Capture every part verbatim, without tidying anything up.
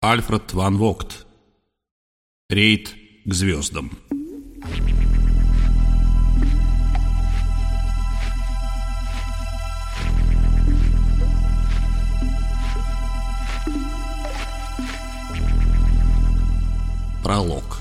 Альфред ван Вогт. Рейд к звездам. Пролог.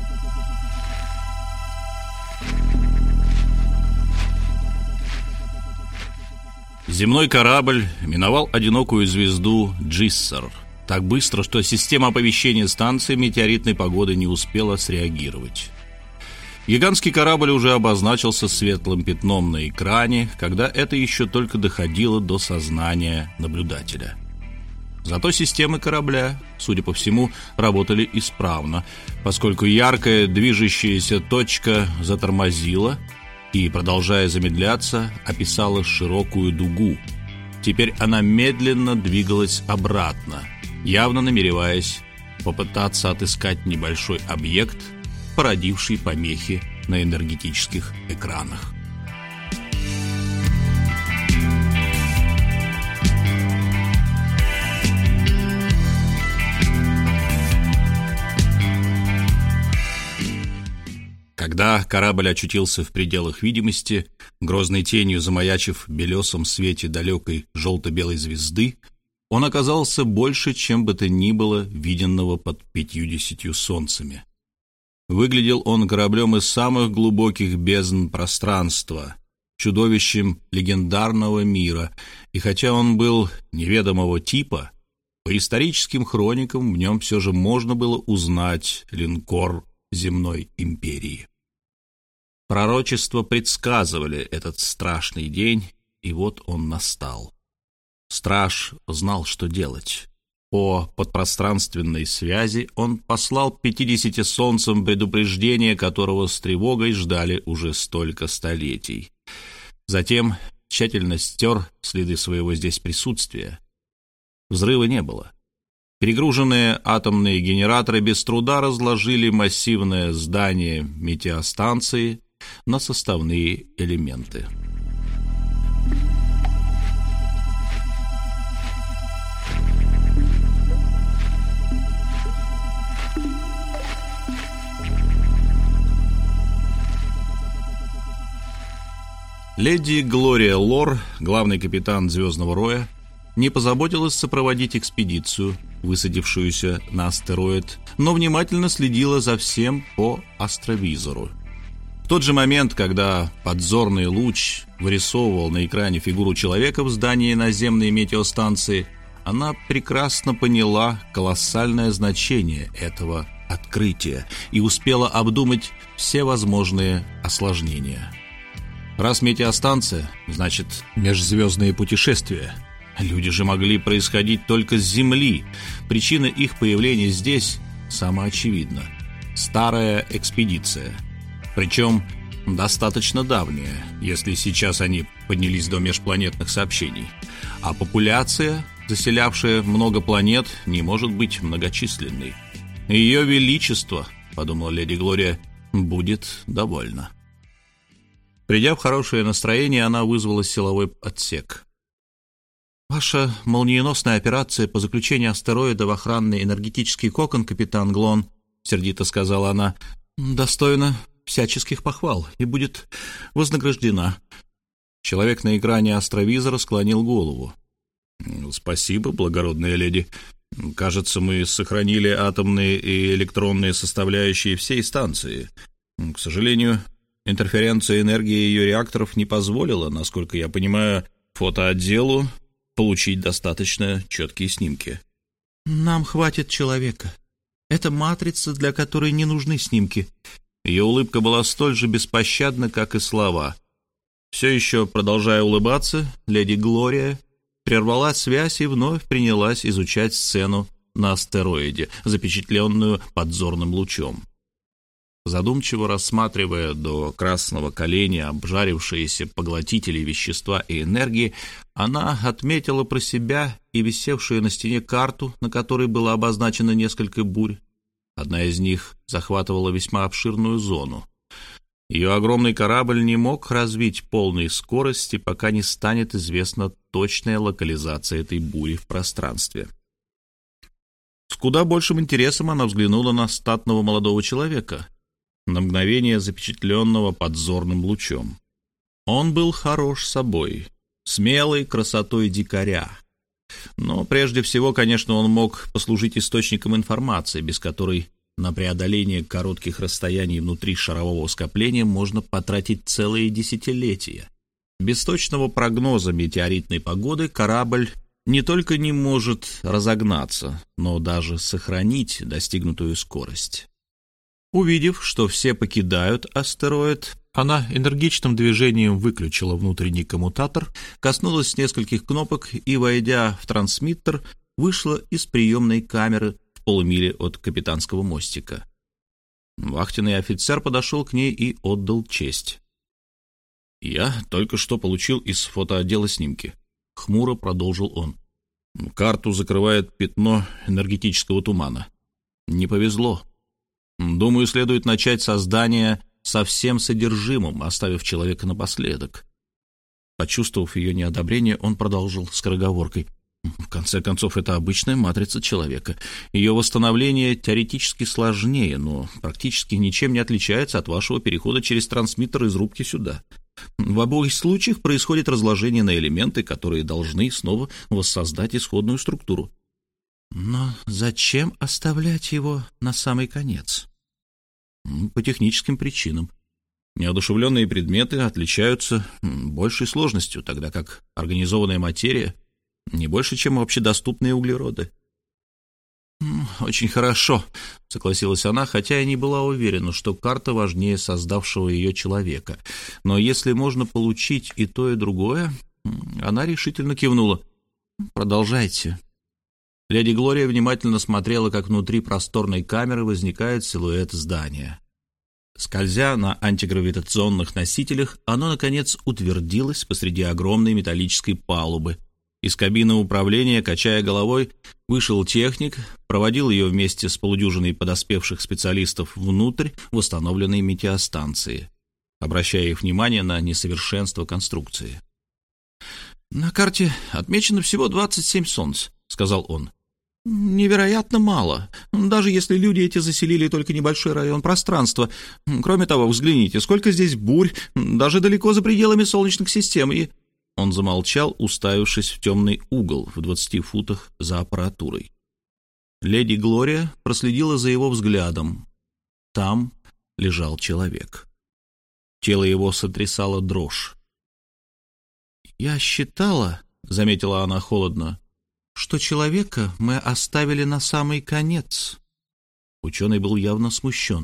Земной корабль миновал одинокую звезду Джиссар так быстро, что система оповещения станции метеоритной погоды не успела среагировать. Гигантский корабль уже обозначился светлым пятном на экране, когда это еще только доходило до сознания наблюдателя. Зато системы корабля, судя по всему, работали исправно, поскольку яркая движущаяся точка затормозила и, продолжая замедляться, описала широкую дугу. Теперь она медленно двигалась обратно, явно намереваясь попытаться отыскать небольшой объект, породивший помехи на энергетических экранах. Когда корабль очутился в пределах видимости, грозной тенью замаячив в белесом свете далекой желто-белой звезды, он оказался больше, чем бы то ни было виденного под пятьюдесятью солнцами. Выглядел он кораблем из самых глубоких бездн пространства, чудовищем легендарного мира, и хотя он был неведомого типа, по историческим хроникам в нем все же можно было узнать линкор земной империи. Пророчества предсказывали этот страшный день, и вот он настал. Страж знал, что делать. По подпространственной связи он послал пятидесяти солнцам предупреждение, которого с тревогой ждали уже столько столетий. Затем тщательно стер следы своего здесь присутствия. Взрыва не было. Перегруженные атомные генераторы без труда разложили массивное здание метеостанции на составные элементы. Леди Глория Лор, главный капитан Звездного Роя, не позаботилась сопроводить экспедицию, высадившуюся на астероид, но внимательно следила за всем по астровизору. В тот же момент, когда подзорный луч вырисовывал на экране фигуру человека в здании наземной метеостанции, она прекрасно поняла колоссальное значение этого открытия и успела обдумать все возможные осложнения. Раз метеостанция, значит, межзвездные путешествия. Люди же могли происходить только с Земли. Причина их появления здесь самоочевидна. Старая экспедиция. Причем достаточно давняя, если сейчас они поднялись до межпланетных сообщений. А популяция, заселявшая много планет, не может быть многочисленной. Ее величество, подумала леди Глория, будет довольна. Придя в хорошее настроение, она вызвала силовой отсек. «Ваша молниеносная операция по заключению астероида в охранный энергетический кокон, капитан Глон», — сердито сказала она, — «достойна всяческих похвал и будет вознаграждена». Человек на экране астровизора склонил голову. «Спасибо, благородная леди. Кажется, мы сохранили атомные и электронные составляющие всей станции. К сожалению, интерференция энергии ее реакторов не позволила, насколько я понимаю, фотоотделу получить достаточно четкие снимки». «Нам хватит человека. Это матрица, для которой не нужны снимки». Ее улыбка была столь же беспощадна, как и слова. Все еще продолжая улыбаться, леди Глория прервала связь и вновь принялась изучать сцену на астероиде, запечатленную подзорным лучом. Задумчиво рассматривая до красного коленя обжарившиеся поглотители вещества и энергии, она отметила про себя и висевшую на стене карту, на которой было обозначено несколько бурь. Одна из них захватывала весьма обширную зону. Ее огромный корабль не мог развить полной скорости, пока не станет известна точная локализация этой бури в пространстве. куда большим интересом она взглянула на статного молодого человека, на мгновение запечатленного подзорным лучом. Он был хорош собой, смелой красотой дикаря. Но прежде всего, конечно, он мог послужить источником информации, без которой на преодоление коротких расстояний внутри шарового скопления можно потратить целые десятилетия. Без точного прогноза метеоритной погоды корабль не только не может разогнаться, но даже сохранить достигнутую скорость. Увидев, что все покидают астероид, она энергичным движением выключила внутренний коммутатор, коснулась нескольких кнопок и, войдя в трансмиттер, вышла из приемной камеры в полумиле от капитанского мостика. Вахтенный офицер подошел к ней и отдал честь. «Я только что получил из фотоотдела снимки», — хмуро продолжил он. «Карту закрывает пятно энергетического тумана. Не повезло. Думаю, следует начать создание со всем содержимым, оставив человека напоследок». Почувствовав ее неодобрение, он продолжил скороговоркой. «В конце концов, это обычная матрица человека. Ее восстановление теоретически сложнее, но практически ничем не отличается от вашего перехода через трансмиттер из рубки сюда. В обоих случаях происходит разложение на элементы, которые должны снова воссоздать исходную структуру». «Но зачем оставлять его на самый конец?» «По техническим причинам. Неодушевленные предметы отличаются большей сложностью, тогда как организованная материя не больше, чем общедоступные углероды». «Очень хорошо», — согласилась она, хотя и не была уверена, что карта важнее создавшего ее человека. Но если можно получить и то, и другое, она решительно кивнула. «Продолжайте». Леди Глория внимательно смотрела, как внутри просторной камеры возникает силуэт здания. Скользя на антигравитационных носителях, оно, наконец, утвердилось посреди огромной металлической палубы. Из кабины управления, качая головой, вышел техник, проводил ее вместе с полудюжиной подоспевших специалистов внутрь восстановленной метеостанции, обращая их внимание на несовершенство конструкции. «На карте отмечено всего двадцать семь солнц», — сказал он. «Невероятно мало, даже если люди эти заселили только небольшой район пространства. Кроме того, взгляните, сколько здесь бурь, даже далеко за пределами солнечных систем, и...» Он замолчал, уставившись в темный угол в двадцати футах за аппаратурой. Леди Глория проследила за его взглядом. Там лежал человек. Тело его сотрясало дрожь. «Я считала, — заметила она холодно, — что человека мы оставили на самый конец». Ученый был явно смущен.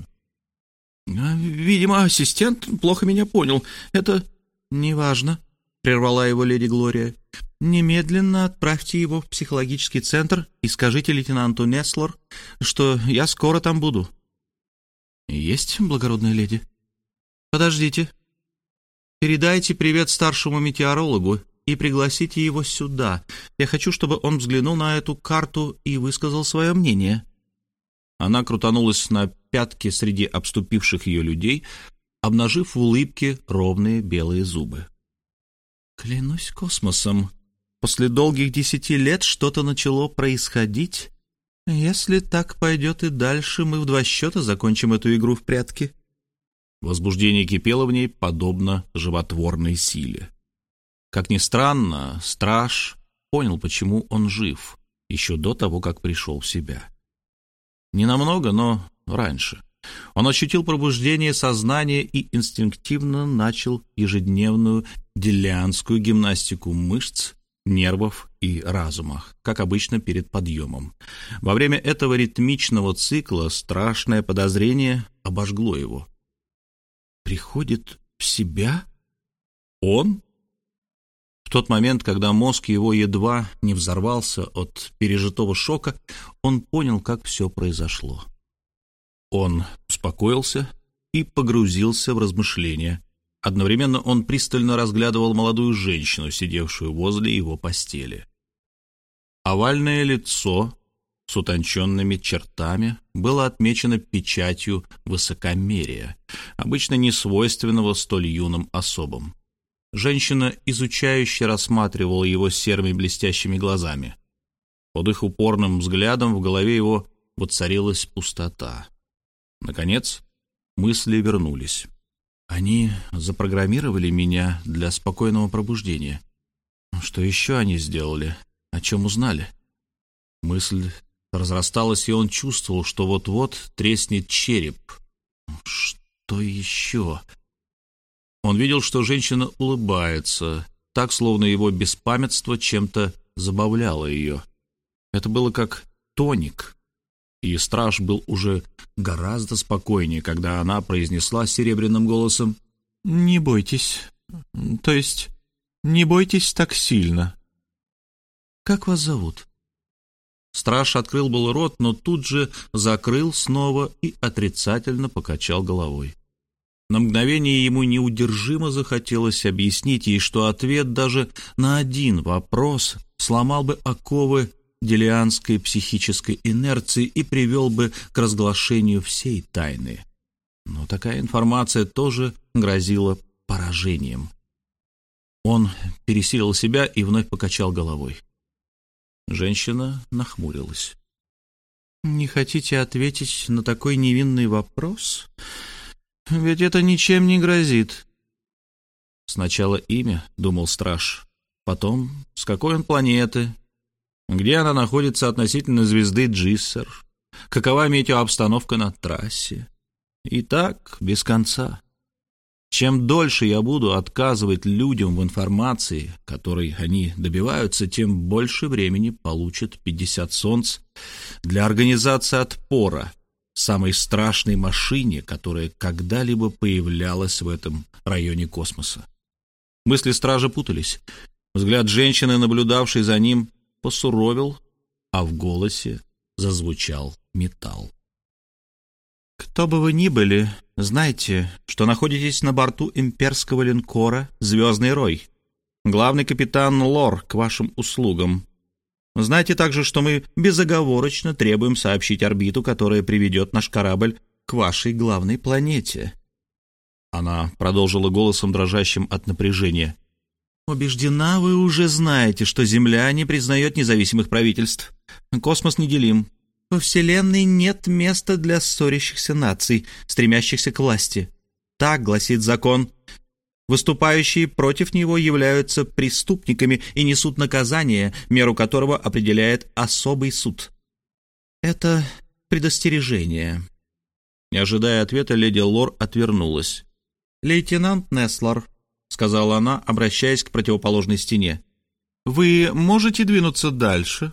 «Видимо, ассистент плохо меня понял. Это неважно», — прервала его леди Глория. «Немедленно отправьте его в психологический центр и скажите лейтенанту Неслор, что я скоро там буду». «Есть, благородная леди». «Подождите. Передайте привет старшему метеорологу и пригласите его сюда. Я хочу, чтобы он взглянул на эту карту и высказал свое мнение». Она крутанулась на пятки среди обступивших ее людей, обнажив в улыбке ровные белые зубы. «Клянусь космосом, после долгих десяти лет что-то начало происходить. Если так пойдет и дальше, мы в два счета закончим эту игру в прятки». Возбуждение кипело в ней, подобно животворной силе. Как ни странно, страж понял, почему он жив, еще до того, как пришел в себя. Ненамного, но раньше. Он ощутил пробуждение сознания и инстинктивно начал ежедневную делианскую гимнастику мышц, нервов и разума, как обычно перед подъемом. Во время этого ритмичного цикла страшное подозрение обожгло его. «Приходит в себя? Он?» В тот момент, когда мозг его едва не взорвался от пережитого шока, он понял, как все произошло. Он успокоился и погрузился в размышления. Одновременно он пристально разглядывал молодую женщину, сидевшую возле его постели. Овальное лицо с утонченными чертами было отмечено печатью высокомерия, обычно не свойственного столь юным особам. Женщина изучающе рассматривала его серыми блестящими глазами. Под их упорным взглядом в голове его воцарилась пустота. Наконец, мысли вернулись. Они запрограммировали меня для спокойного пробуждения. Что еще они сделали? О чем узнали? Мысль разрасталась, и он чувствовал, что вот-вот треснет череп. Что еще? Он видел, что женщина улыбается, так, словно его беспамятство чем-то забавляло ее. Это было как тоник. И страж был уже гораздо спокойнее, когда она произнесла серебряным голосом: «Не бойтесь, то есть не бойтесь так сильно. Как вас зовут?» Страж открыл был рот, но тут же закрыл снова и отрицательно покачал головой. На мгновение ему неудержимо захотелось объяснить ей, что ответ даже на один вопрос сломал бы оковы делианской психической инерции и привел бы к разглашению всей тайны. Но такая информация тоже грозила поражением. Он пересилил себя и вновь покачал головой. Женщина нахмурилась. «Не хотите ответить на такой невинный вопрос? Ведь это ничем не грозит». Сначала имя, думал страж, потом с какой он планеты, где она находится относительно звезды Джиссер, какова метеообстановка на трассе. И так без конца. Чем дольше я буду отказывать людям в информации, которой они добиваются, тем больше времени получат пятьдесят солнц для организации отпора самой страшной машине, которая когда-либо появлялась в этом районе космоса. Мысли стража путались. Взгляд женщины, наблюдавшей за ним, посуровил, а в голосе зазвучал металл. «Кто бы вы ни были, знайте, что находитесь на борту имперского линкора «Звездный Рой». Главный капитан Лор к вашим услугам. Знайте также, что мы безоговорочно требуем сообщить орбиту, которая приведет наш корабль к вашей главной планете». Она продолжила голосом, дрожащим от напряжения. «Убеждена, вы уже знаете, что Земля не признает независимых правительств. Космос неделим. Во Вселенной нет места для ссорящихся наций, стремящихся к власти. Так гласит закон. Выступающие против него являются преступниками и несут наказание, меру которого определяет особый суд. Это предостережение». Не ожидая ответа, леди Лор отвернулась. «Лейтенант Неслор», — сказала она, обращаясь к противоположной стене, — «вы можете двинуться дальше?»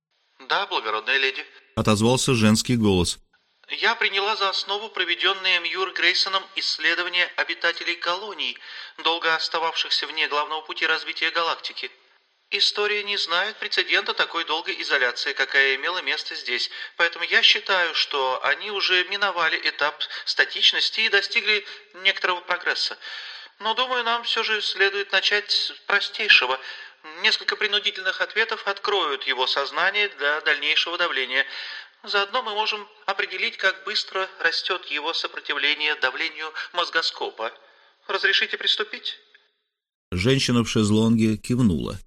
«Да, благородная леди», — отозвался женский голос. «Я приняла за основу проведенное Мьюр Грейсоном исследование обитателей колоний, долго остававшихся вне главного пути развития галактики. История не знает прецедента такой долгой изоляции, какая имела место здесь, поэтому я считаю, что они уже миновали этап статичности и достигли некоторого прогресса. Но, думаю, нам все же следует начать с простейшего. Несколько принудительных ответов откроют его сознание для дальнейшего давления. Заодно мы можем определить, как быстро растет его сопротивление давлению мозгоскопа. Разрешите приступить?» Женщина в шезлонге кивнула.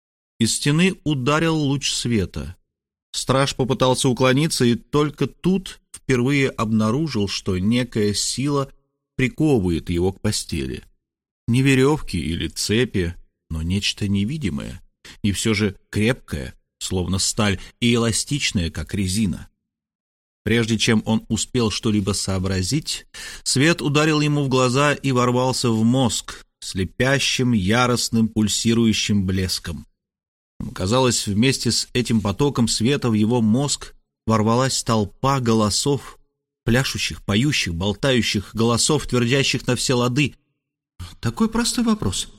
Из стены ударил луч света. Страж попытался уклониться и только тут впервые обнаружил, что некая сила приковывает его к постели. Не веревки или цепи, но нечто невидимое и все же крепкое, словно сталь, и эластичное, как резина. Прежде чем он успел что-либо сообразить, свет ударил ему в глаза и ворвался в мозг слепящим, яростным, пульсирующим блеском. Казалось, вместе с этим потоком света в его мозг ворвалась толпа голосов, пляшущих, поющих, болтающих голосов, твердящих на все лады. Такой простой вопрос.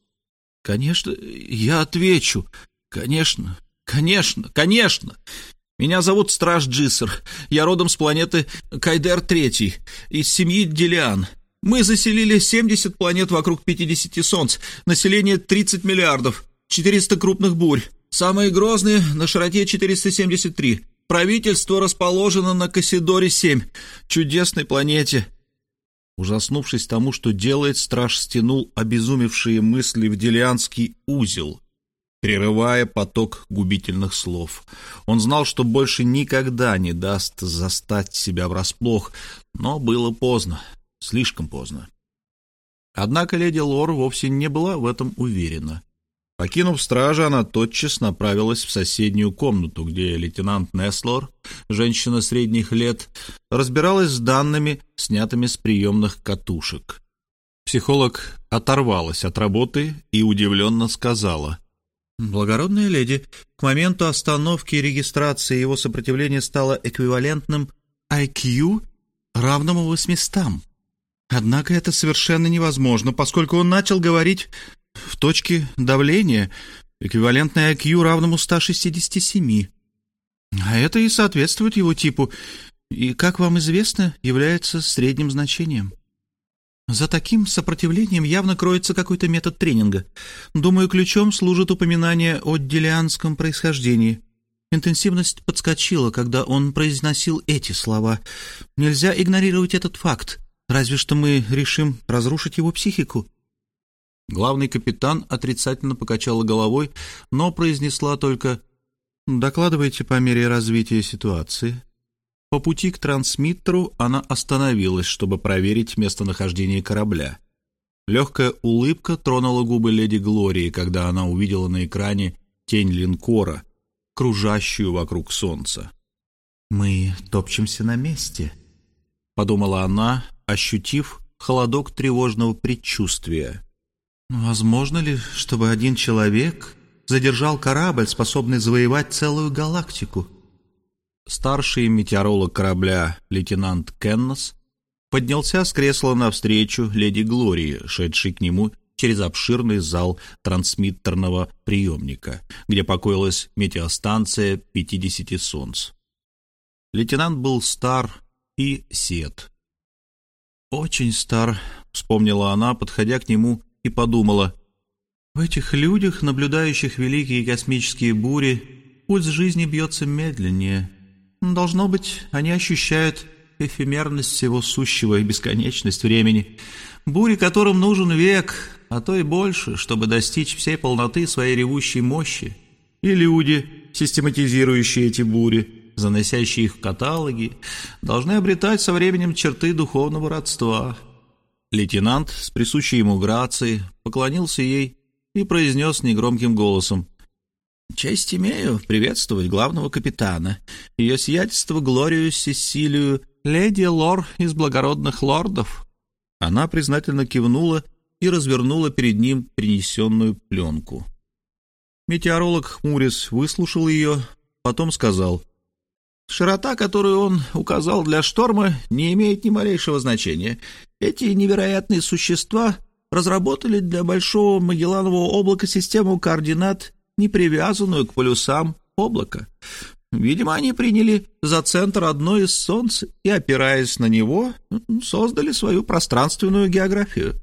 «Конечно, я отвечу. Конечно, конечно, конечно. Меня зовут Страж Джиссер. Я родом с планеты Кайдер-три, из семьи Делиан. Мы заселили семьдесят планет вокруг пятидесяти солнц. Население тридцать миллиардов. четыреста крупных бурь. Самые грозные на широте четыреста семьдесят три. Правительство расположено на Кассидоре-семь, чудесной планете». Ужаснувшись тому, что делает, страж стянул обезумевшие мысли в делианский узел. прерывая поток губительных слов. Он знал, что больше никогда не даст застать себя врасплох, но было поздно, слишком поздно. Однако леди Лор вовсе не была в этом уверена. Покинув стражу, она тотчас направилась в соседнюю комнату, где лейтенант Неслор, женщина средних лет, разбиралась с данными, снятыми с приемных катушек. Психолог оторвалась от работы и удивленно сказала: «Благородная леди, к моменту остановки и регистрации его сопротивление стало эквивалентным ай кью, равному восьмистам. Однако это совершенно невозможно, поскольку он начал говорить в точке давления, эквивалентной ай кью, равному ста шестидесяти семи. А это и соответствует его типу, и, как вам известно, является средним значением. За таким сопротивлением явно кроется какой-то метод тренинга. Думаю, ключом служит упоминание о делианском происхождении. Интенсивность подскочила, когда он произносил эти слова. Нельзя игнорировать этот факт, разве что мы решим разрушить его психику». Главный капитан отрицательно покачала головой, но произнесла только: «Докладывайте по мере развития ситуации». По пути к трансмиттеру она остановилась, чтобы проверить местонахождение корабля. Легкая улыбка тронула губы леди Глории, когда она увидела на экране тень линкора, кружащую вокруг солнца. «Мы топчемся на месте», — подумала она, ощутив холодок тревожного предчувствия. «Возможно ли, чтобы один человек задержал корабль, способный завоевать целую галактику?» Старший метеоролог корабля, лейтенант Кеннос, поднялся с кресла навстречу леди Глории, шедшей к нему через обширный зал трансмиттерного приемника, где покоилась метеостанция пятидесяти солнц. Лейтенант был стар и сед. «Очень стар», — вспомнила она, подходя к нему, и подумала: «В этих людях, наблюдающих великие космические бури, пульс жизни бьется медленнее. Должно быть, они ощущают эфемерность всего сущего и бесконечность времени, бури, которым нужен век, а то и больше, чтобы достичь всей полноты своей ревущей мощи. И люди, систематизирующие эти бури, заносящие их в каталоги, должны обретать со временем черты духовного родства». Лейтенант с присущей ему грацией поклонился ей и произнес негромким голосом: «Честь имею приветствовать главного капитана, ее сиятельство Глорию Сесилию, леди Лор из благородных лордов». Она признательно кивнула и развернула перед ним принесенную пленку. Метеоролог хмурясь выслушал ее, потом сказал: «Широта, которую он указал для шторма, не имеет ни малейшего значения. Эти невероятные существа разработали для Большого Магелланового облака систему координат, не привязанную к полюсам облака. Видимо, они приняли за центр одно из солнц и, опираясь на него, создали свою пространственную географию».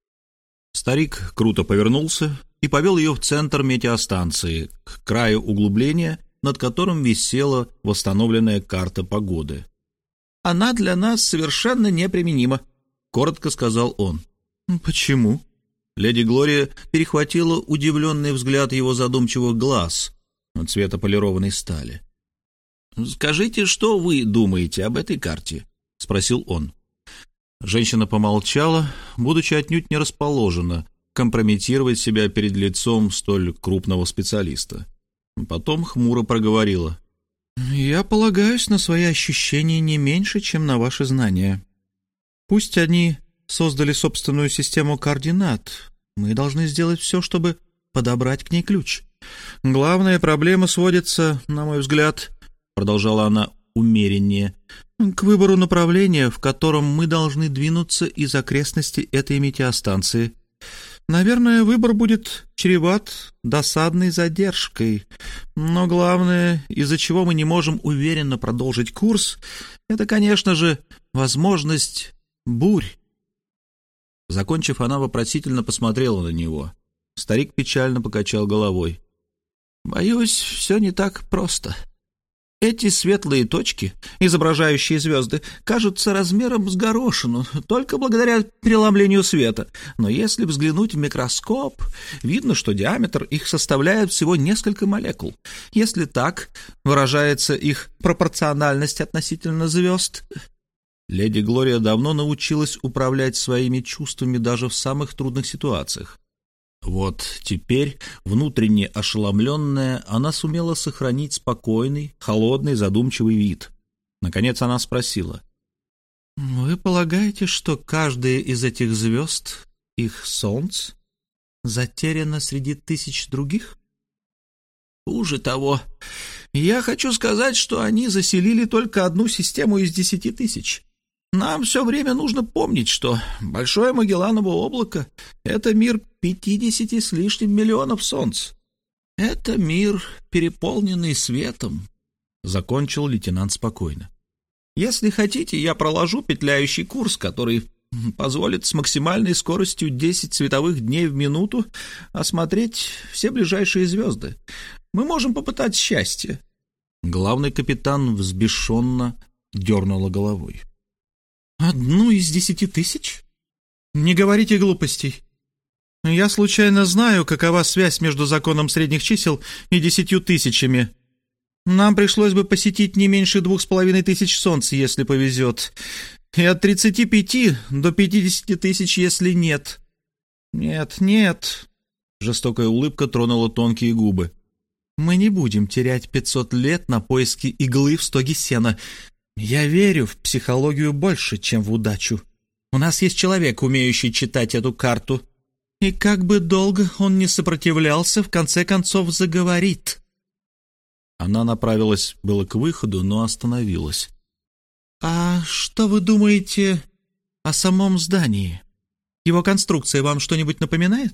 Старик круто повернулся и повел ее в центр метеостанции, к краю углубления, над которым висела восстановленная карта погоды. «Она для нас совершенно неприменима», — коротко сказал он. «Почему?» Леди Глория перехватила удивленный взгляд его задумчивых глаз цвета полированной стали. «Скажите, что вы думаете об этой карте?» — спросил он. Женщина помолчала, будучи отнюдь не расположена компрометировать себя перед лицом столь крупного специалиста. Потом хмуро проговорила: «Я полагаюсь на свои ощущения не меньше, чем на ваши знания. Пусть они создали собственную систему координат, мы должны сделать все, чтобы подобрать к ней ключ. Главная проблема сводится, на мой взгляд, — продолжала она умереннее, — к выбору направления, в котором мы должны двинуться из окрестностей этой метеостанции. Наверное, выбор будет чреват досадной задержкой, но главное, из-за чего мы не можем уверенно продолжить курс, это, конечно же, возможность бурь». Закончив, она вопросительно посмотрела на него. Старик печально покачал головой. «Боюсь, все не так просто». Эти светлые точки, изображающие звезды, кажутся размером с горошину, только благодаря преломлению света. Но если взглянуть в микроскоп, видно, что диаметр их составляет всего несколько молекул. Если так выражается их пропорциональность относительно звезд... Леди Глория давно научилась управлять своими чувствами даже в самых трудных ситуациях. Вот теперь, внутренне ошеломленная, она сумела сохранить спокойный, холодный, задумчивый вид. Наконец она спросила: «Вы полагаете, что каждая из этих звезд, их солнц, затеряна среди тысяч других?» «Хуже того, я хочу сказать, что они заселили только одну систему из десяти тысяч. Нам все время нужно помнить, что Большое Магелланово облако — это мир пятидесяти с лишним миллионов солнц. Это мир, переполненный светом», — закончил лейтенант спокойно. «Если хотите, я проложу петляющий курс, который позволит с максимальной скоростью десять световых дней в минуту осмотреть все ближайшие звезды. Мы можем попытать счастье». Главный капитан взбешенно дернула головой. «Одну из десяти тысяч? Не говорите глупостей. Я случайно знаю, какова связь между законом средних чисел и десятью тысячами. Нам пришлось бы посетить не меньше двух с половиной тысяч солнц, если повезет, и от тридцати пяти до пятидесяти тысяч, если нет. Нет, нет». Жестокая улыбка тронула тонкие губы. «Мы не будем терять пятьсот лет на поиски иглы в стоге сена. Я верю в психологию больше, чем в удачу. У нас есть человек, умеющий читать эту карту. И как бы долго он ни сопротивлялся, в конце концов заговорит». Она направилась было к выходу, но остановилась. «А что вы думаете о самом здании? Его конструкция вам что-нибудь напоминает?»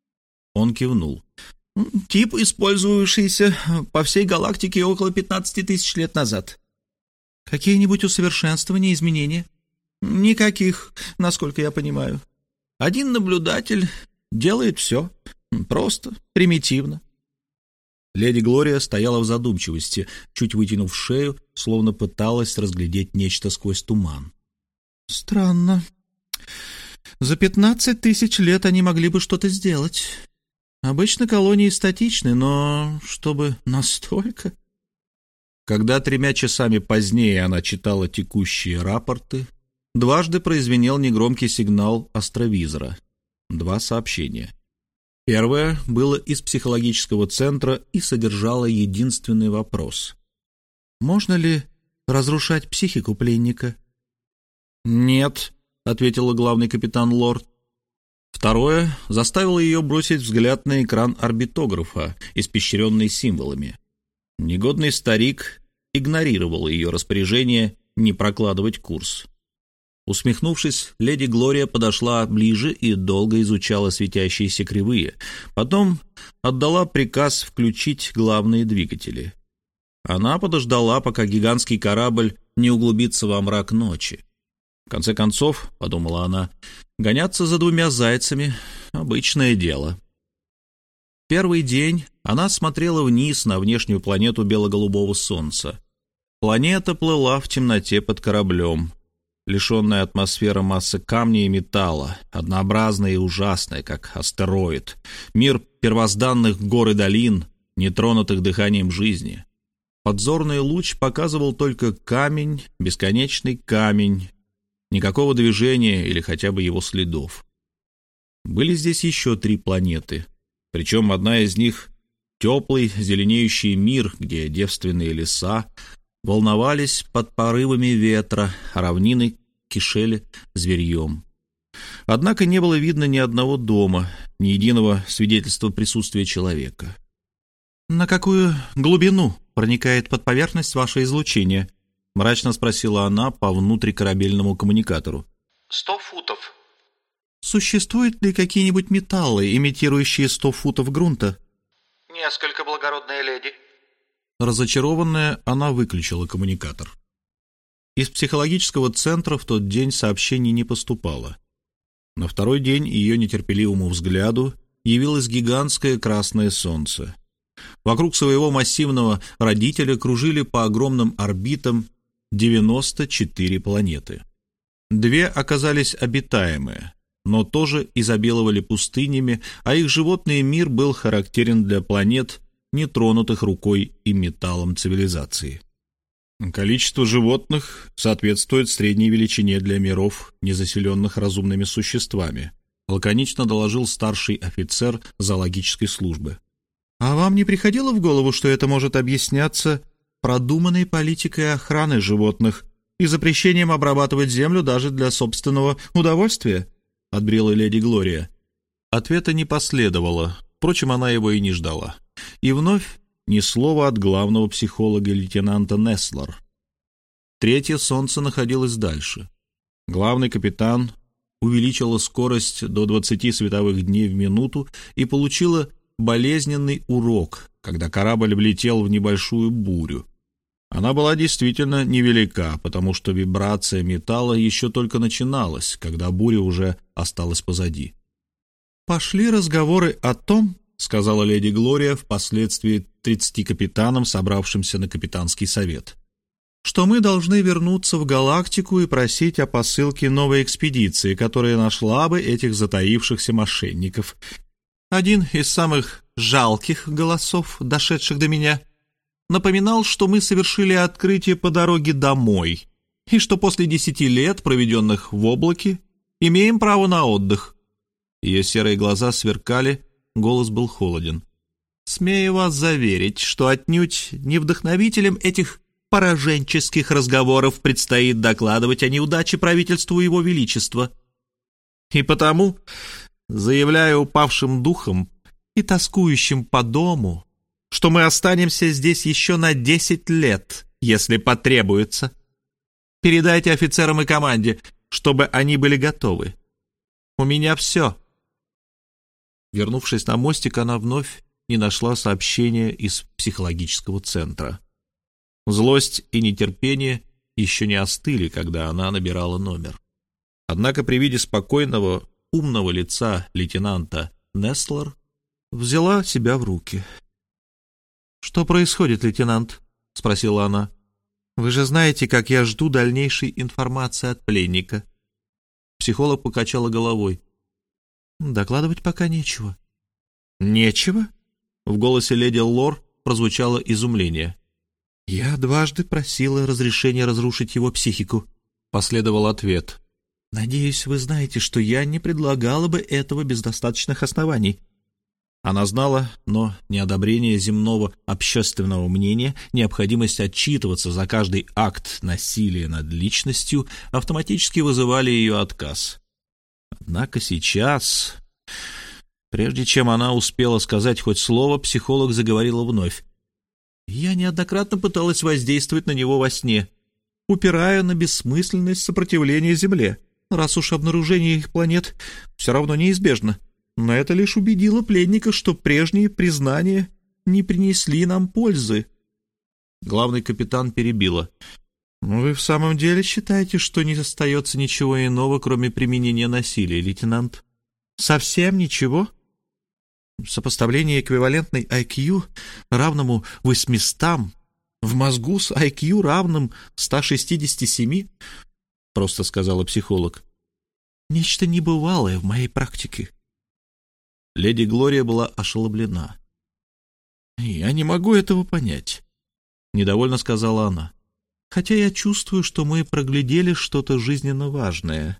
Он кивнул. «Тип, использовавшийся по всей галактике около пятнадцати тысяч лет назад. Какие-нибудь усовершенствования, изменения?» «Никаких, насколько я понимаю. Один наблюдатель делает все. Просто, примитивно». Леди Глория стояла в задумчивости, чуть вытянув шею, словно пыталась разглядеть нечто сквозь туман. «Странно. За пятнадцать тысяч лет они могли бы что-то сделать. Обычно колонии статичны, но чтобы настолько...» Когда тремя часами позднее она читала текущие рапорты, дважды прозвенел негромкий сигнал астровизора. Два сообщения. Первое было из психологического центра и содержало единственный вопрос: «Можно ли разрушать психику пленника?» «Нет», — ответила главный капитан Лорд. Второе заставило ее бросить взгляд на экран орбитографа, испещренный символами. Негодный старик игнорировал ее распоряжение не прокладывать курс. Усмехнувшись, леди Глория подошла ближе и долго изучала светящиеся кривые. Потом отдала приказ включить главные двигатели. Она подождала, пока гигантский корабль не углубится во мрак ночи. В конце концов, подумала она, гоняться за двумя зайцами — обычное дело. Первый день она смотрела вниз на внешнюю планету бело-голубого солнца. Планета плыла в темноте под кораблем. Лишенная атмосфера массы камня и металла, однообразная и ужасная, как астероид. Мир первозданных гор и долин, нетронутых дыханием жизни. Подзорный луч показывал только камень, бесконечный камень. Никакого движения или хотя бы его следов. Были здесь еще три планеты. Причем одна из них — теплый, зеленеющий мир, где девственные леса волновались под порывами ветра, а равнины кишели зверьем. Однако не было видно ни одного дома, ни единого свидетельства присутствия человека. «На какую глубину проникает под поверхность ваше излучение?» — мрачно спросила она по внутрикорабельному коммуникатору. «Сто футов». «Существуют ли какие-нибудь металлы, имитирующие сто футов грунта?» «Несколько, благородная леди». Разочарованная, она выключила коммуникатор. Из психологического центра в тот день сообщений не поступало. На второй день ее нетерпеливому взгляду явилось гигантское красное солнце. Вокруг своего массивного родителя кружили по огромным орбитам девяносто четыре планеты. Две оказались обитаемые, но тоже изобиловали пустынями, а их животный мир был характерен для планет, нетронутых рукой и металлом цивилизации. Количество животных соответствует средней величине для миров, незаселенных разумными существами, лаконично доложил старший офицер зоологической службы. А вам не приходило в голову, что это может объясняться продуманной политикой охраны животных и запрещением обрабатывать землю даже для собственного удовольствия? — отбрила леди Глория. Ответа не последовало, впрочем, она его и не ждала. И вновь ни слова от главного психолога лейтенанта Неслор. Третье солнце находилось дальше. Главный капитан увеличила скорость до двадцати световых дней в минуту и получила болезненный урок, когда корабль влетел в небольшую бурю. Она была действительно невелика, потому что вибрация металла еще только начиналась, когда буря уже осталась позади. «Пошли разговоры о том, — сказала леди Глория впоследствии тридцати капитанам, собравшимся на капитанский совет, — что мы должны вернуться в галактику и просить о посылке новой экспедиции, которая нашла бы этих затаившихся мошенников. Один из самых жалких голосов, дошедших до меня, напоминал, что мы совершили открытие по дороге домой, и что после десяти лет, проведенных в облаке, имеем право на отдых». Ее серые глаза сверкали, голос был холоден. «Смею вас заверить, что отнюдь не вдохновителем этих пораженческих разговоров предстоит докладывать о неудаче правительству Его Величества. И потому, заявляю упавшим духом и тоскующим по дому, что мы останемся здесь еще на десять лет, если потребуется. Передайте офицерам и команде, чтобы они были готовы. У меня все». Вернувшись на мостик, она вновь не нашла сообщения из психологического центра. Злость и нетерпение еще не остыли, когда она набирала номер. Однако при виде спокойного, умного лица лейтенанта Неслор взяла себя в руки. «Что происходит, лейтенант?» — спросила она. «Вы же знаете, как я жду дальнейшей информации от пленника». Психолог покачала головой. «Докладывать пока нечего». «Нечего?» — в голосе леди Лор прозвучало изумление. «Я дважды просила разрешения разрушить его психику», — последовал ответ. «Надеюсь, вы знаете, что я не предлагала бы этого без достаточных оснований». Она знала, но неодобрение земного общественного мнения, необходимость отчитываться за каждый акт насилия над личностью автоматически вызывали ее отказ. Однако сейчас, прежде чем она успела сказать хоть слово, психолог заговорила вновь. «Я неоднократно пыталась воздействовать на него во сне, упирая на бессмысленность сопротивления Земле, раз уж обнаружение их планет все равно неизбежно. Но это лишь убедило пленника, что прежние признания не принесли нам пользы». Главный капитан перебила. «Вы в самом деле считаете, что не остается ничего иного, кроме применения насилия, лейтенант? Совсем ничего? Сопоставление эквивалентной ай кью, равному восьмистам, в мозгу с ай кью, равным ста шестидесяти семи, — просто сказала психолог. Нечто небывалое в моей практике». Леди Глория была ошеломлена. «Я не могу этого понять», — недовольно сказала она. «Хотя я чувствую, что мы проглядели что-то жизненно важное.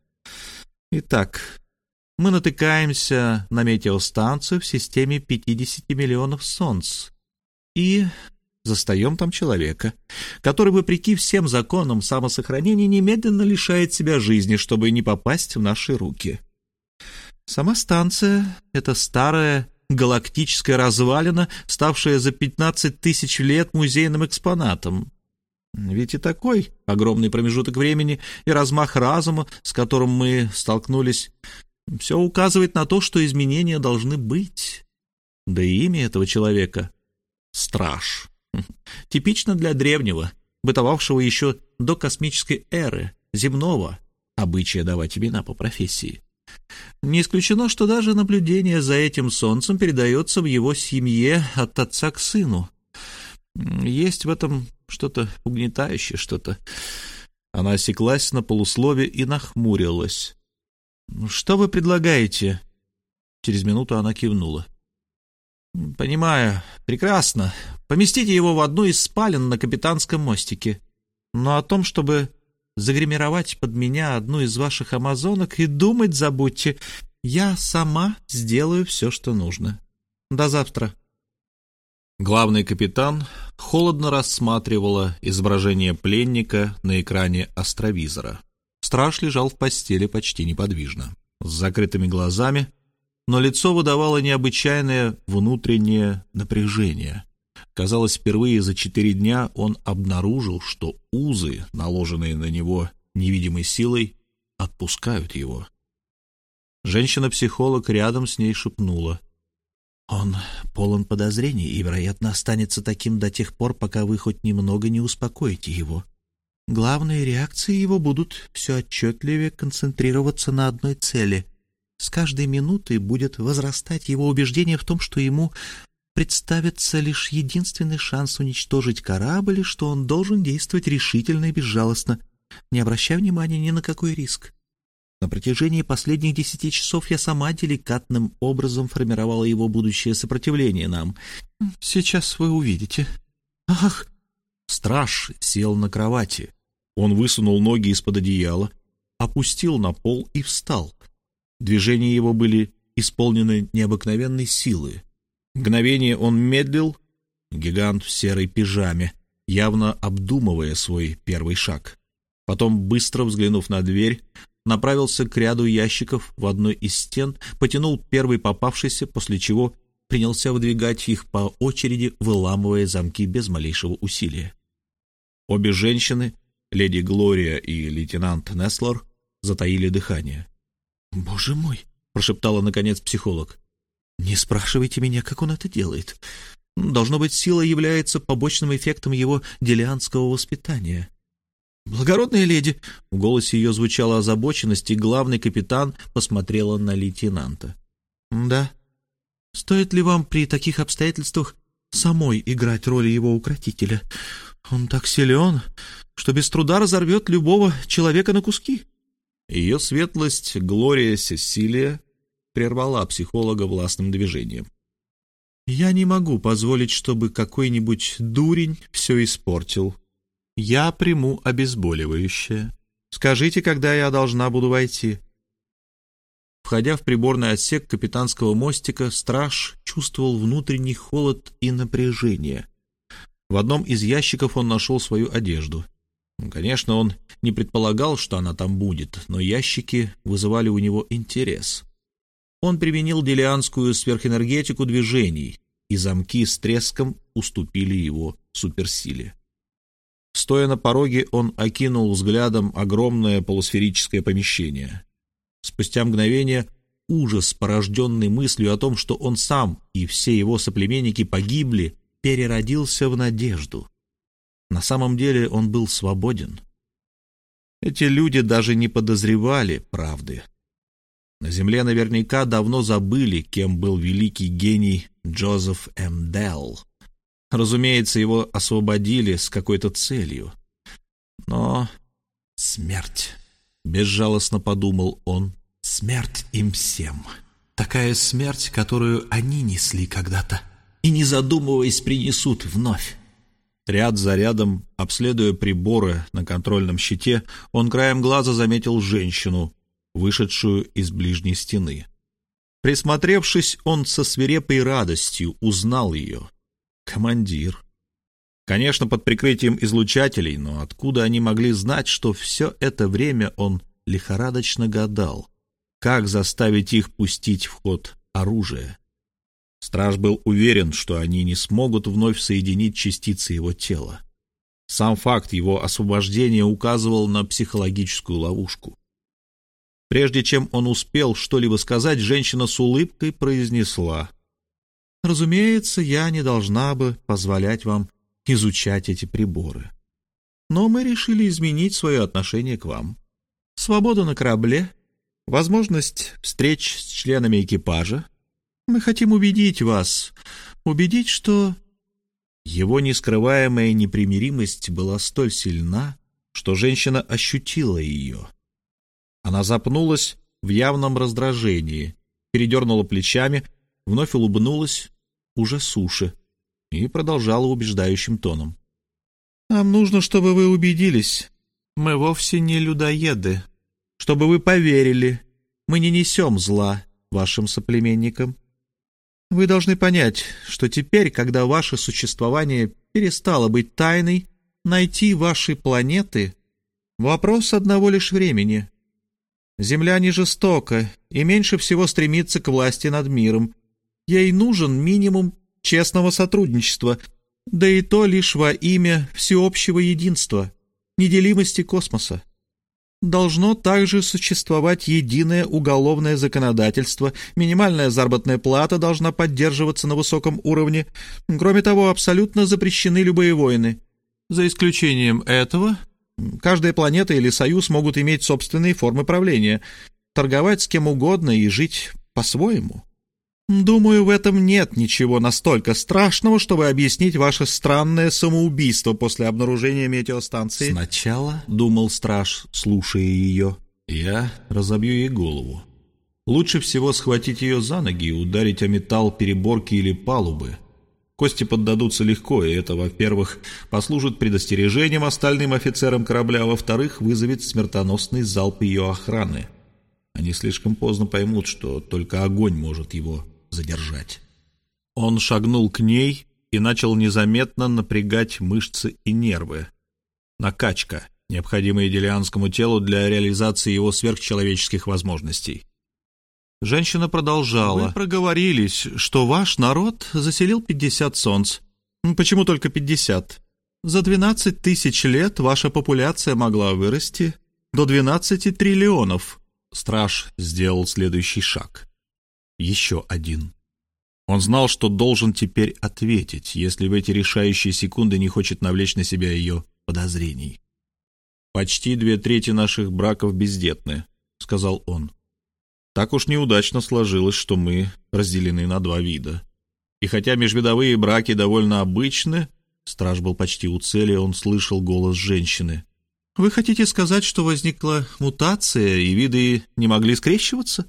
Итак, мы натыкаемся на метеостанцию в системе пятидесяти миллионов солнц и застаем там человека, который, вопреки всем законам самосохранения, немедленно лишает себя жизни, чтобы не попасть в наши руки. Сама станция — это старая галактическая развалина, ставшая за пятнадцать тысяч лет музейным экспонатом. Ведь и такой огромный промежуток времени и размах разума, с которым мы столкнулись, все указывает на то, что изменения должны быть. Да и имя этого человека — Страж. Типично для древнего, бытовавшего еще до космической эры, земного обычая давать имена по профессии. Не исключено, что даже наблюдение за этим солнцем передается в его семье от отца к сыну. Есть в этом что-то угнетающее, что-то...» Она осеклась на полуслове и нахмурилась. «Что вы предлагаете?» Через минуту она кивнула. «Понимаю. Прекрасно. Поместите его в одну из спален на капитанском мостике. Но о том, чтобы загримировать под меня одну из ваших амазонок, и думать забудьте. Я сама сделаю все, что нужно. До завтра». Главный капитан холодно рассматривала изображение пленника на экране астровизора. Страж лежал в постели почти неподвижно, с закрытыми глазами, но лицо выдавало необычайное внутреннее напряжение. Казалось, впервые за четыре дня он обнаружил, что узы, наложенные на него невидимой силой, отпускают его. Женщина-психолог рядом с ней шепнула: «Он полон подозрений и, вероятно, останется таким до тех пор, пока вы хоть немного не успокоите его. Главные реакции его будут все отчетливее концентрироваться на одной цели. С каждой минутой будет возрастать его убеждение в том, что ему представится лишь единственный шанс уничтожить корабль, и что он должен действовать решительно и безжалостно, не обращая внимания ни на какой риск. На протяжении последних десяти часов я сама деликатным образом формировала его будущее сопротивление нам. Сейчас вы увидите. Ах!» Страж сел на кровати. Он высунул ноги из-под одеяла, опустил на пол и встал. Движения его были исполнены необыкновенной силы. Мгновение он медлил, гигант в серой пижаме, явно обдумывая свой первый шаг. Потом, быстро взглянув на дверь, направился к ряду ящиков в одной из стен, потянул первый попавшийся, после чего принялся выдвигать их по очереди, выламывая замки без малейшего усилия. Обе женщины, леди Глория и лейтенант Неслор, затаили дыхание. «Боже мой!» — прошептала наконец психолог. «Не спрашивайте меня, как он это делает. Должно быть, сила является побочным эффектом его делианского воспитания». «Благородная леди!» — в голосе ее звучала озабоченность, и главный капитан посмотрела на лейтенанта. «Да. Стоит ли вам при таких обстоятельствах самой играть роль его укротителя? Он так силен, что без труда разорвет любого человека на куски». Ее светлость Глория Сесилия прервала психолога властным движением. «Я не могу позволить, чтобы какой-нибудь дурень все испортил. Я приму обезболивающее. Скажите, когда я должна буду войти?» Входя в приборный отсек капитанского мостика, страж чувствовал внутренний холод и напряжение. В одном из ящиков он нашел свою одежду. Конечно, он не предполагал, что она там будет, но ящики вызывали у него интерес. Он применил делианскую сверхэнергетику движений, и замки с треском уступили его суперсиле. Стоя на пороге, он окинул взглядом огромное полусферическое помещение. Спустя мгновение ужас, порожденный мыслью о том, что он сам и все его соплеменники погибли, переродился в надежду. На самом деле он был свободен. Эти люди даже не подозревали правды. На земле наверняка давно забыли, кем был великий гений Джозеф М. Делл. Разумеется, его освободили с какой-то целью. Но смерть, безжалостно подумал он, смерть им всем. Такая смерть, которую они несли когда-то, и, не задумываясь, принесут вновь. Ряд за рядом, обследуя приборы на контрольном щите, он краем глаза заметил женщину, вышедшую из ближней стены. Присмотревшись, он со свирепой радостью узнал ее. Командир. Конечно, под прикрытием излучателей, но откуда они могли знать, что все это время он лихорадочно гадал, как заставить их пустить в ход оружие? Страж был уверен, что они не смогут вновь соединить частицы его тела. Сам факт его освобождения указывал на психологическую ловушку. Прежде чем он успел что-либо сказать, женщина с улыбкой произнесла: «Разумеется, я не должна бы позволять вам изучать эти приборы. Но мы решили изменить свое отношение к вам. Свобода на корабле возможность встреч с членами экипажа. Мы хотим убедить вас, убедить, что...» Его нескрываемая непримиримость была столь сильна, что женщина ощутила ее. Она запнулась в явном раздражении, передернула плечами, вновь улыбнулась уже суше и продолжала убеждающим тоном. «Нам нужно, чтобы вы убедились. Мы вовсе не людоеды. Чтобы вы поверили, мы не несем зла вашим соплеменникам. Вы должны понять, что теперь, когда ваше существование перестало быть тайной, найти ваши планеты — вопрос одного лишь времени. Земля не жестока и меньше всего стремится к власти над миром. Ей нужен минимум честного сотрудничества, да и то лишь во имя всеобщего единства, неделимости космоса. Должно также существовать единое уголовное законодательство, минимальная заработная плата должна поддерживаться на высоком уровне. Кроме того, абсолютно запрещены любые войны. За исключением этого, каждая планета или союз могут иметь собственные формы правления, торговать с кем угодно и жить по-своему. Думаю, в этом нет ничего настолько страшного, чтобы объяснить ваше странное самоубийство после обнаружения метеостанции. Сначала, — думал страж, слушая ее, — я разобью ей голову. Лучше всего схватить ее за ноги и ударить о металл переборки или палубы. Кости поддадутся легко, и это, во-первых, послужит предостережением остальным офицерам корабля, а во-вторых, вызовет смертоносный залп ее охраны. Они слишком поздно поймут, что только огонь может его задержать. Он шагнул к ней и начал незаметно напрягать мышцы и нервы. Накачка, необходимая делианскому телу для реализации его сверхчеловеческих возможностей. Женщина продолжала. «Вы проговорились, что ваш народ заселил пятьдесят солнц. Почему только пятьдесят? За двенадцать тысяч лет ваша популяция могла вырасти до двенадцати триллионов». Страж сделал следующий шаг. Еще один. Он знал, что должен теперь ответить, если в эти решающие секунды не хочет навлечь на себя ее подозрений. «Почти две трети наших браков бездетны», — сказал он. «Так уж неудачно сложилось, что мы разделены на два вида. И хотя межвидовые браки довольно обычны», — страж был почти у цели, он слышал голос женщины. «Вы хотите сказать, что возникла мутация, и виды не могли скрещиваться?»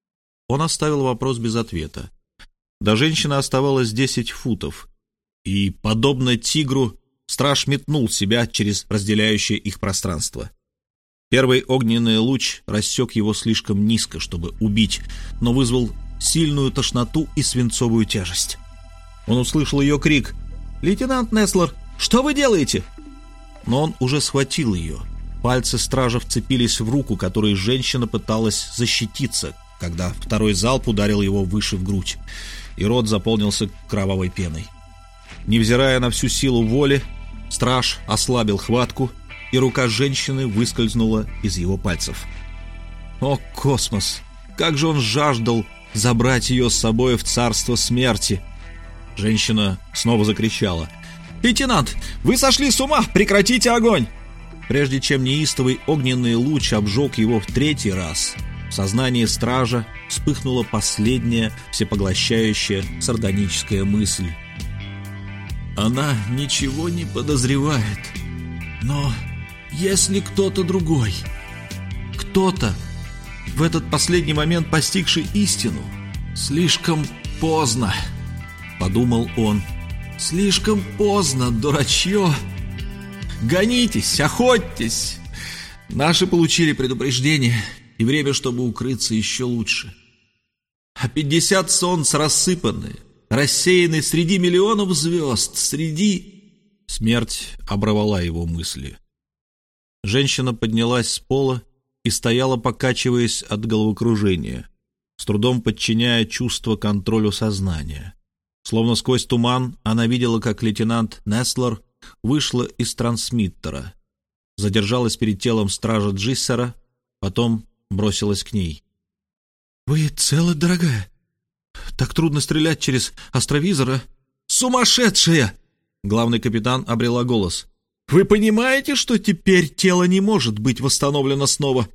Он оставил вопрос без ответа. До женщины оставалось десять футов, и, подобно тигру, страж метнул себя через разделяющее их пространство. Первый огненный луч рассек его слишком низко, чтобы убить, но вызвал сильную тошноту и свинцовую тяжесть. Он услышал ее крик: «Лейтенант Неслор, что вы делаете?» Но он уже схватил ее. Пальцы стража вцепились в руку, которой женщина пыталась защититься, когда второй залп ударил его выше в грудь, и рот заполнился кровавой пеной. Невзирая на всю силу воли, страж ослабил хватку, и рука женщины выскользнула из его пальцев. О, космос! Как же он жаждал забрать ее с собой в царство смерти! Женщина снова закричала: «Лейтенант, вы сошли с ума! Прекратите огонь!» Прежде чем неистовый огненный луч обжег его в третий раз, в сознании стража вспыхнула последняя всепоглощающая сардоническая мысль. Она ничего не подозревает. Но если кто-то другой, кто-то, в этот последний момент постигший истину, слишком поздно, подумал он, слишком поздно, дурачье. Гонитесь, охотьтесь. Наши получили предупреждение и время, чтобы укрыться еще лучше. А пятьдесят солнц рассыпаны, рассеяны среди миллионов звезд, среди... Смерть оборвала его мысли. Женщина поднялась с пола и стояла, покачиваясь от головокружения, с трудом подчиняя чувство контролю сознания. Словно сквозь туман она видела, как лейтенант Неслор вышла из трансмиттера, задержалась перед телом стража Джиссера, потом бросилась к ней. «Вы целы, дорогая? Так трудно стрелять через астровизор, а? Сумасшедшая!» Главный капитан обрела голос. «Вы понимаете, что теперь тело не может быть восстановлено снова?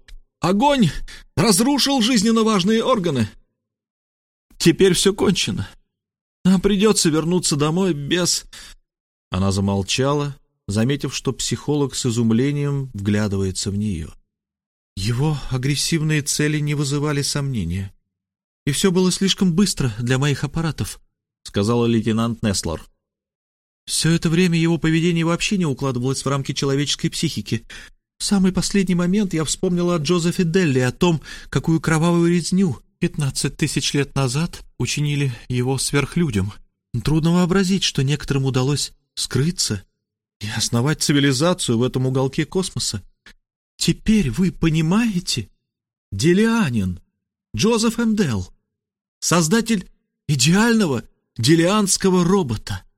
Огонь разрушил жизненно важные органы. Теперь все кончено. Нам придется вернуться домой без...» Она замолчала, заметив, что психолог с изумлением вглядывается в нее. Его агрессивные цели не вызывали сомнения. «И все было слишком быстро для моих аппаратов», — сказала лейтенант Неслор. «Все это время его поведение вообще не укладывалось в рамки человеческой психики. В самый последний момент я вспомнила о Джозефе Делли, о том, какую кровавую резню пятнадцать тысяч лет назад учинили его сверхлюдям. Трудно вообразить, что некоторым удалось скрыться и основать цивилизацию в этом уголке космоса. Теперь вы понимаете? Делианин, Джозеф М. Делл, создатель идеального делианского робота.